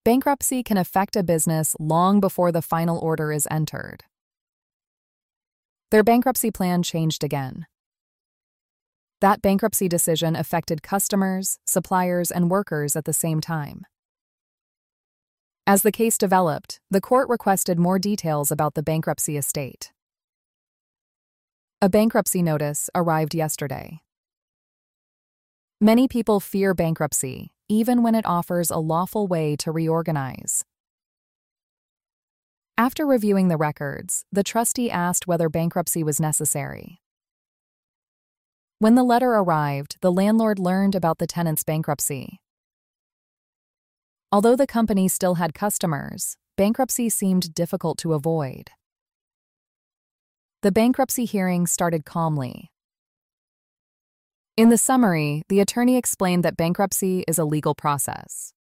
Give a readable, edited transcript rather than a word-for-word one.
Bankruptcy can affect a business long before the final order is entered. Their bankruptcy plan changed again. That bankruptcy decision affected customers, suppliers, and workers at the same time. As the case developed, the court requested more details about the bankruptcy estate. A bankruptcy notice arrived yesterday. Many people fear bankruptcy, even when it offers a lawful way to reorganize. After reviewing the records, the trustee asked whether bankruptcy was necessary. When the letter arrived, the landlord learned about the tenant's bankruptcy. Although the company still had customers, bankruptcy seemed difficult to avoid. The bankruptcy hearing started calmly. In the summary, the attorney explained that bankruptcy is a legal process.